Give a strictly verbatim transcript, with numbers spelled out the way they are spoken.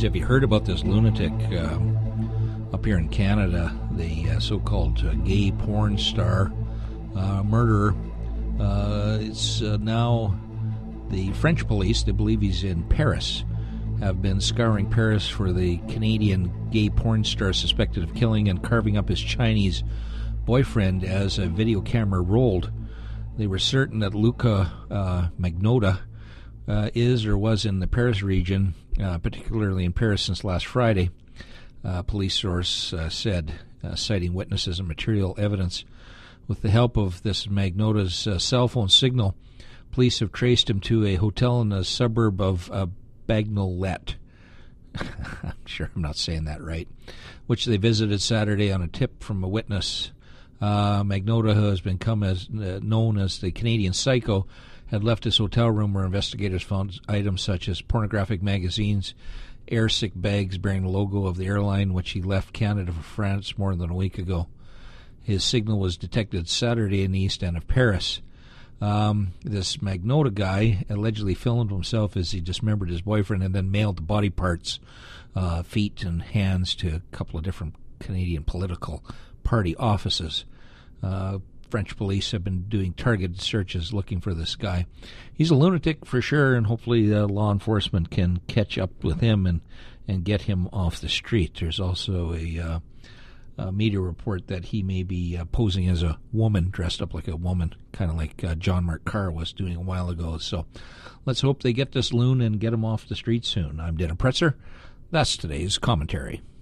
have you heard about this lunatic um, up here in Canada, the uh, so-called uh, gay porn star uh, murderer? Uh, it's uh, now the French police, they believe he's in Paris, have been scouring Paris for the Canadian gay porn star suspected of killing and carving up his Chinese boyfriend as a video camera rolled. They were certain that Luca uh, Magnotta uh, is or was in the Paris region, uh, particularly in Paris since last Friday. Uh, police source uh, said, uh, citing witnesses and material evidence. With the help of this Magnotta's uh, cell phone signal, police have traced him to a hotel in the suburb of uh, Bagnolet. I'm sure I'm not saying that right, which they visited Saturday on a tip from a witness. Uh, Magnotta, who has become as uh, known as the Canadian Psycho, had left his hotel room where investigators found items such as pornographic magazines, airsick bags bearing the logo of the airline, which he left Canada for France more than a week ago. His signal was detected Saturday in the east end of Paris. Um, this Magnotta guy allegedly filmed himself as he dismembered his boyfriend and then mailed the body parts, uh, feet and hands, to a couple of different Canadian political party offices. Uh, French police have been doing targeted searches looking for this guy. He's a lunatic for sure, and hopefully uh, law enforcement can catch up with him and, and get him off the street. There's also a, uh, a media report that he may be uh, posing as a woman, dressed up like a woman, kind of like uh, John Mark Carr was doing a while ago. So let's hope they get this loon and get him off the street soon. I'm Dennis Pretzer. That's today's commentary.